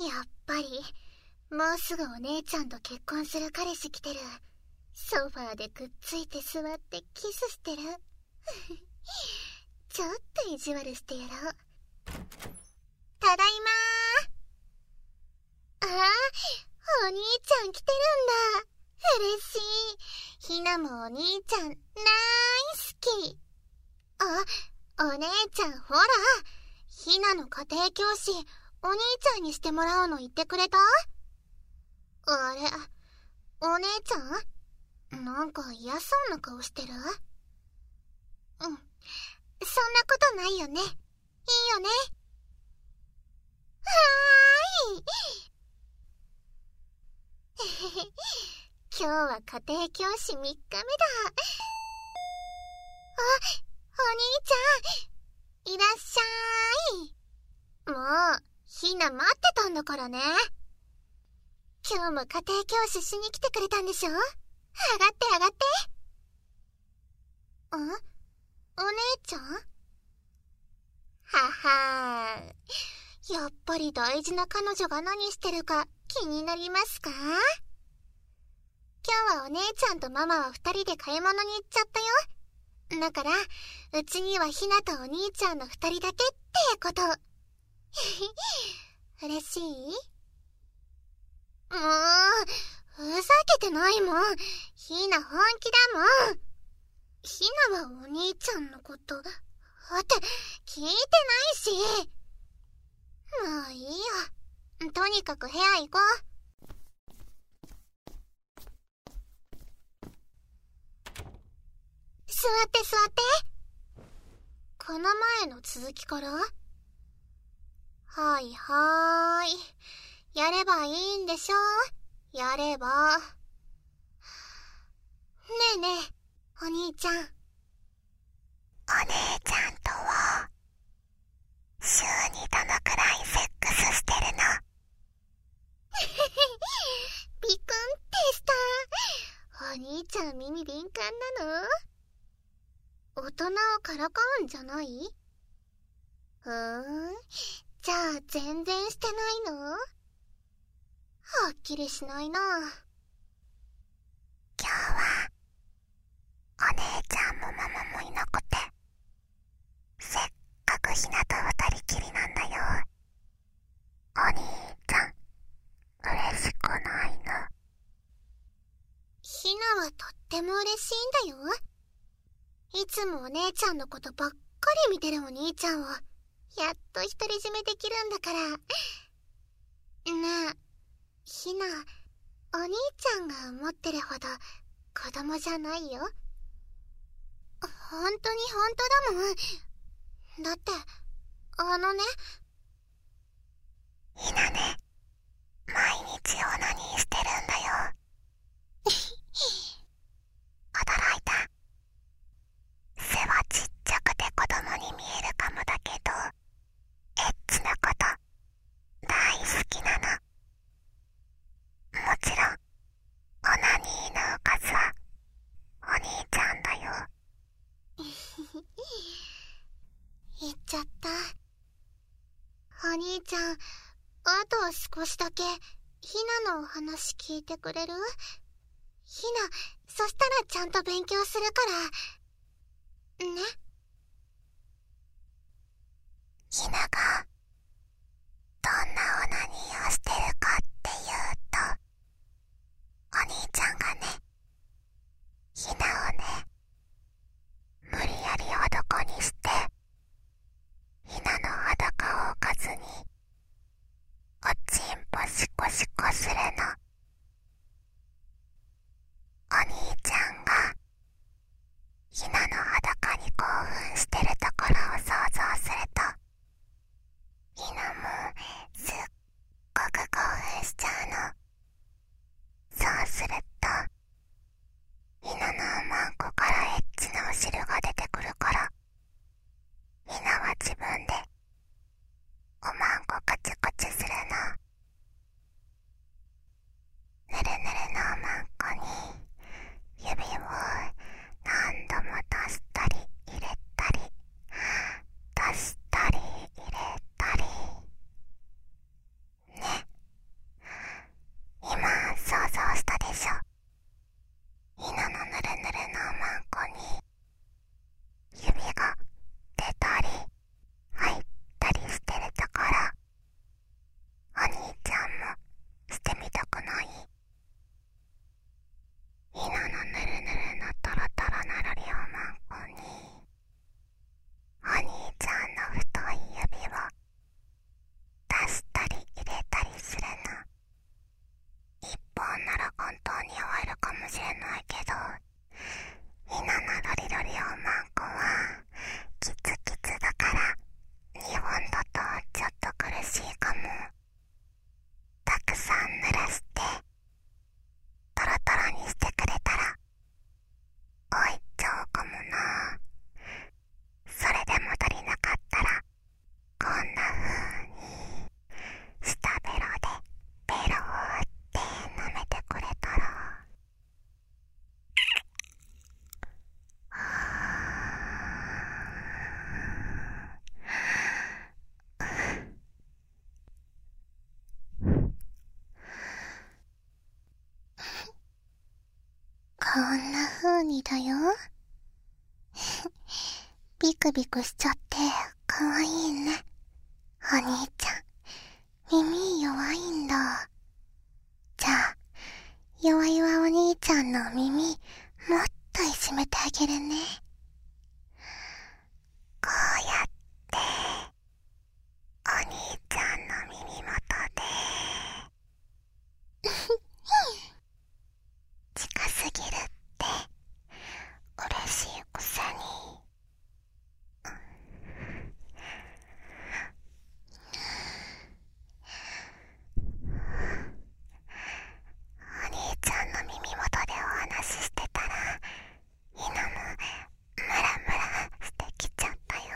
やっぱりもうすぐお姉ちゃんと結婚する彼氏来てる。ソファーでくっついて座ってキスしてる。ちょっと意地悪してやろう。ただいまー。ああ、お兄ちゃん来てるんだ。嬉しい。ひなもお兄ちゃん大好き。あ、お姉ちゃんほら、ひなの家庭教師お兄ちゃんにしてもらうの言ってくれた？あれ、お姉ちゃん？なんか嫌そうな顔してる？うん、そんなことないよね。いいよね。はーい。今日は家庭教師3日目だ。あ、お兄ちゃん、いらっしゃーい。もう、ひな待ってたんだからね。今日も家庭教師しに来てくれたんでしょ？上がって上がって。お姉ちゃん？ははー。やっぱり大事な彼女が何してるか気になりますか？今日はお姉ちゃんとママは2人で買い物に行っちゃったよ。だから、うちにはひなとお兄ちゃんの2人だけってこと。嬉しい？もう、ふざけてないもん。ひな本気だもん。ひなはお兄ちゃんのこと、って聞いてないし。もういいよ。とにかく部屋行こう。座って座って。この前の続きから？はいはーい。やればいいんでしょ？やれば。ねえねえ、お兄ちゃん。お姉ちゃんとは、週にどのくらいセックスしてるの？ビクンってした。お兄ちゃん耳敏感なの？大人をからかうんじゃない？じゃあ全然してないの？はっきりしないな。今日はお姉ちゃんもママもいなくて、せっかくひなと二人きりなんだよ。お兄ちゃん嬉しくないの？ひなはとっても嬉しいんだよ。いつもお姉ちゃんのことばっかり見てるお兄ちゃんをやっと独り占めできるんだから。ねえ、ひな、お兄ちゃんが思ってるほど子供じゃないよ。本当に本当だもん。だってね、ひなね、毎日オナニーしてるんだよ。驚いた。背はちっちゃくて子供に見えるかもだけど、エッチなこと大好きなの。もちろんオナニーのおかずはお兄ちゃんだよ。言っちゃった。お兄ちゃん、あと少しだけひなのお話聞いてくれる？ひな、そしたらちゃんと勉強するからね。ひながどんなオナニーをしてるかっていうと、お兄ちゃんがね、ひなをね、無理やり男にして、ひなの裸を置かずに、おちんぽシコシコするの。お兄ちゃんがひなの裸に興こんな風にだよ。ビクビクしちゃってかわいいね。お兄ちゃん、耳弱いんだ。じゃあ、弱々お兄ちゃんの耳、もっといじめてあげるね。こうやって、お兄ちゃんの耳元で、近すぎるって嬉しいくせに。お兄ちゃんの耳元でお話ししてたら、ひなもムラムラしてきちゃったよ。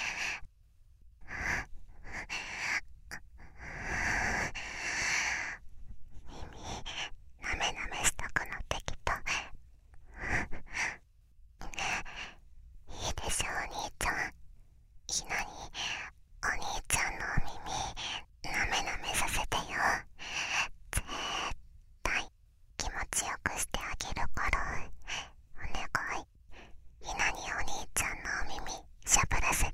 耳なめなめしたくなってきた。いいでしょお兄ちゃん。ひなにお兄ちゃんのお耳なめなめさせてよ。絶対気持ちよくしてあげるからお願い。ひなにお兄ちゃんのお耳しゃぶらせて、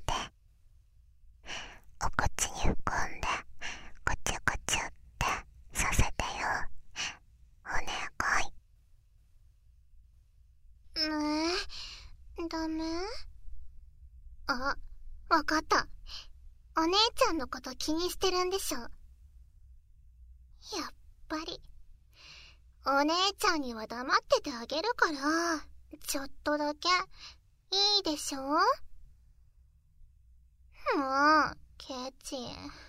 お口に含んでぐちゅぐちゅってさせてよ。お願い。ダメ？あ、わかった。お姉ちゃんのこと気にしてるんでしょ。やっぱり。お姉ちゃんには黙っててあげるから、ちょっとだけ、いいでしょ？もう、ケチ。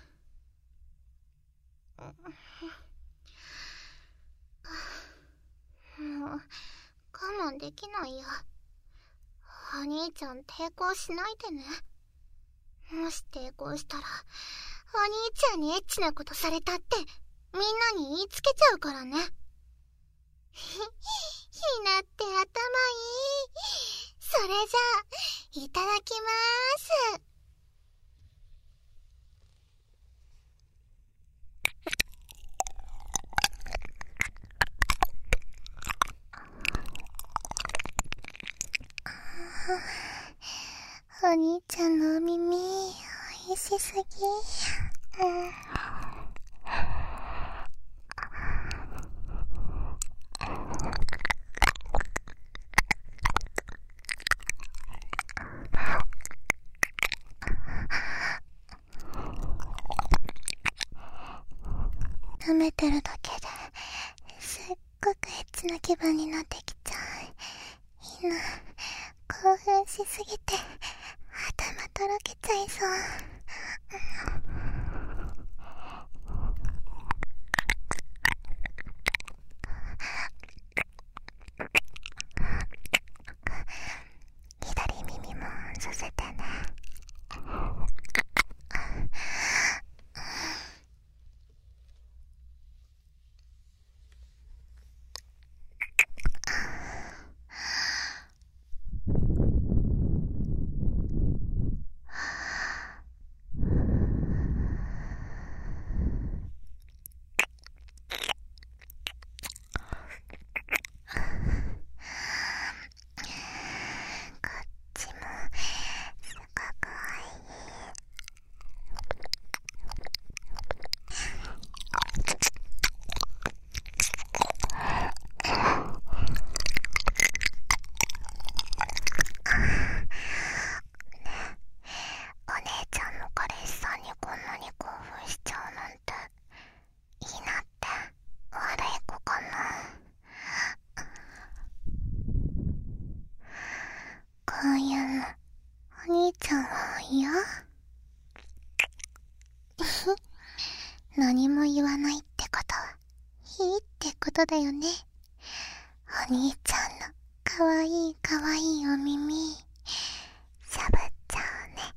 もう、我慢できないよ。お兄ちゃん抵抗しないでね。もし抵抗したら、お兄ちゃんにエッチなことされたって、みんなに言いつけちゃうからね。ひなって頭いい。それじゃあ、いただきまーす。お兄ちゃんのお耳、おいしすぎ。舐めてるだけですっごくエッチな気分になってきちゃう。みんな興奮しすぎて頭とろけちゃいそう。左耳もさせてね。こういうの、お兄ちゃんは嫌？何も言わないってことは、いいってことだよね。お兄ちゃんのかわいいかわいいお耳、しゃぶっちゃうね。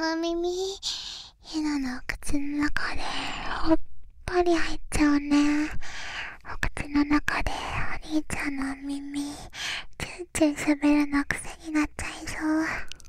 の耳、ひなの口の中でほっぽり入っちゃうね。お口の中でお兄ちゃんの耳、チューチュー喋るの癖になっちゃいそう。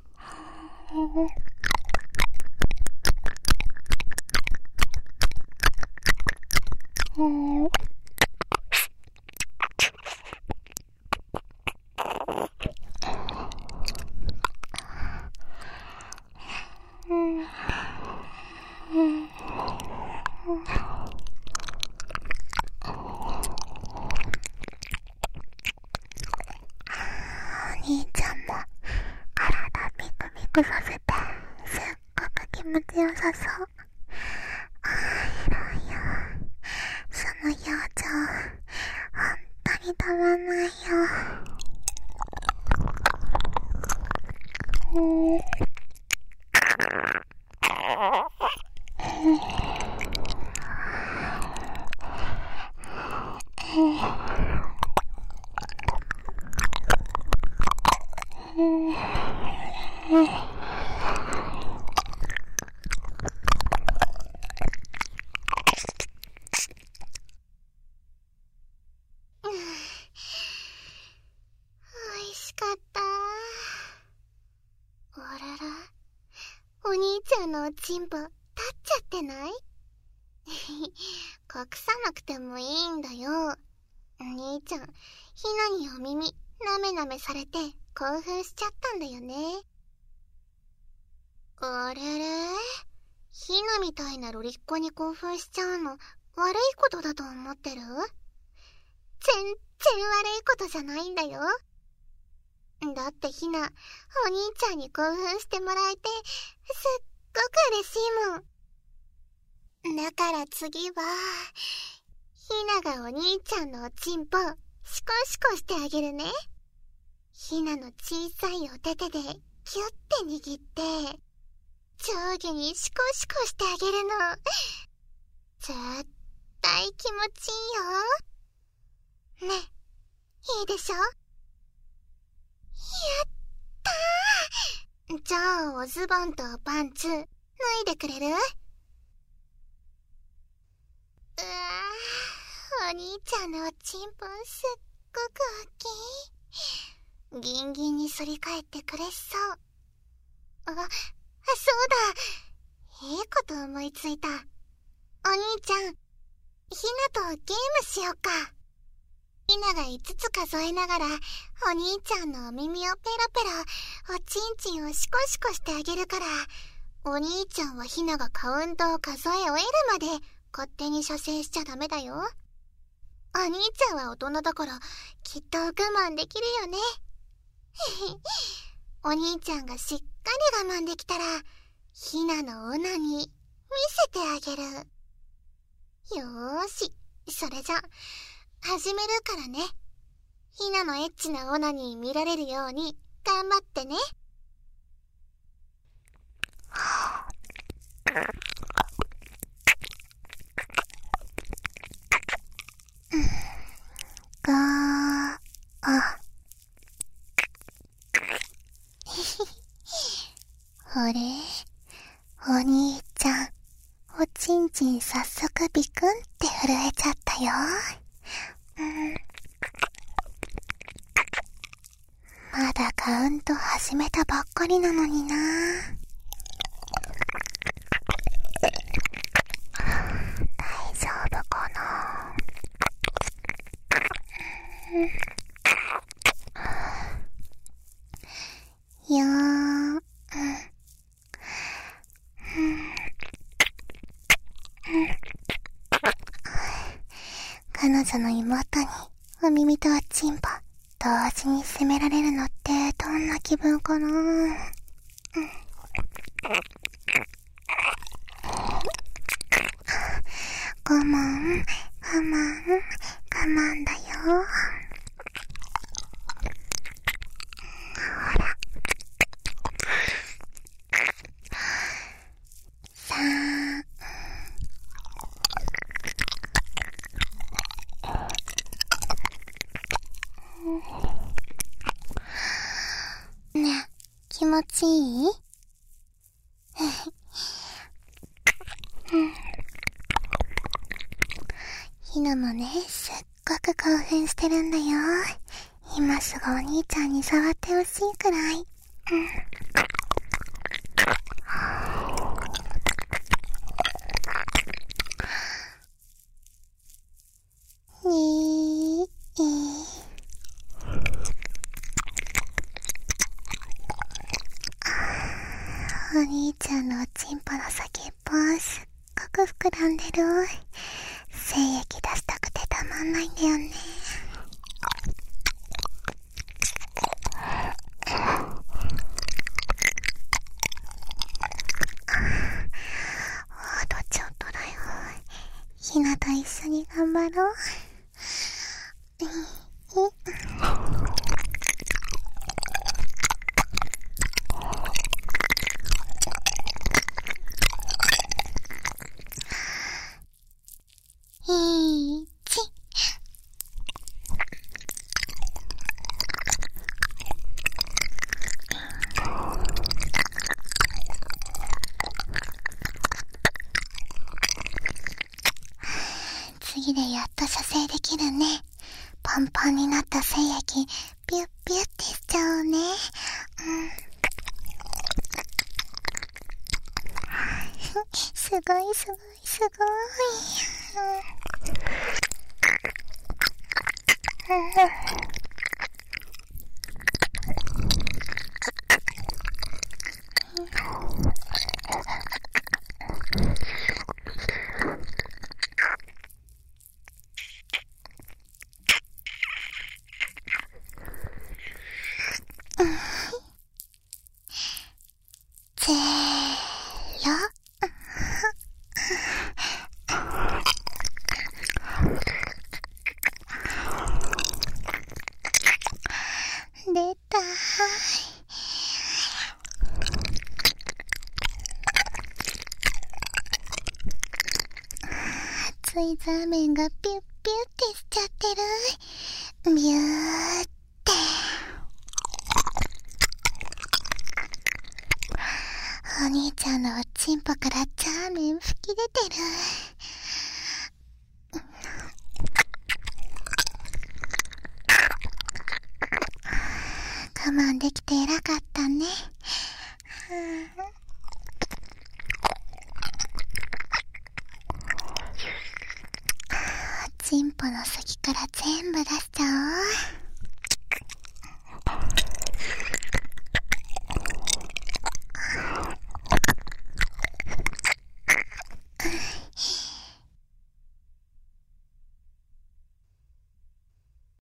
お兄ちゃんも体ピクピクさせてすっごく気持ちよさそう。いろいよ。その表情ほんとにたまんないよ。美味しかった。あらら、お兄ちゃんのおちんぽ立っちゃってない？隠さなくてもいいんだよ。お兄ちゃん、ひなにお耳なめなめされて興奮しちゃったんだよね。あれれ、ひなみたいなロリッコに興奮しちゃうの悪いことだと思ってる？全然悪いことじゃないんだよ。だってひな、お兄ちゃんに興奮してもらえてすっごく嬉しいもん。だから次はひながお兄ちゃんのおちんぽシコシコしてあげるね。ひなの小さいお手手でキュッて握って上下にシコシコしてあげるの。絶対気持ちいいよ。ね、いいでしょ？やったー。じゃあおズボンとパンツ脱いでくれる？お兄ちゃんのおちんぽすっごく大きい。ギンギンに反り返ってくれしそう。そうだ、いいこと思いついた。お兄ちゃん、ひなとゲームしようか。ひなが5つ数えながらお兄ちゃんのお耳をペロペロ、おちんちんをシコシコしてあげるから、お兄ちゃんはひながカウントを数え終えるまで勝手に射精しちゃダメだよ。お兄ちゃんは大人だからきっと我慢できるよね。お兄ちゃんがしっかり我慢できたら、ひなのオナニー見せてあげる。よーし、それじゃ始めるからね。ひなのエッチなオナニー見られるように頑張ってね。あれ？お兄ちゃん、おちんちん早速ビクンって震えちゃったよ。まだカウント始めたばっかりなのにな。大丈夫かな。よー、彼女の妹にお耳とおちんぽ同時に責められるのってどんな気分かな。我慢だよ。ほら。さあ。ねえ、気持ちいい？ ナもね、すっごく興奮してるんだよ。今すぐお兄ちゃんに触ってほしいくらい。お兄ちゃんのおちんぽの先っぽすっごく膨らんでる。精液出したくてたまんないんだよね。あとちょっとだよ。ひなと一緒に頑張ろう。次でやっと射精できるね。パンパンになった精液ピュッピュッてしちゃおうね。すごいすごいすごい。ゼロ。出た。熱いザーメンがピュッピュッてしちゃってる。ビューって。お兄ちゃんのおちんぽからザーメン吹き出てる。我慢できて偉かったね。おちんぽの先から全部出しちゃおう。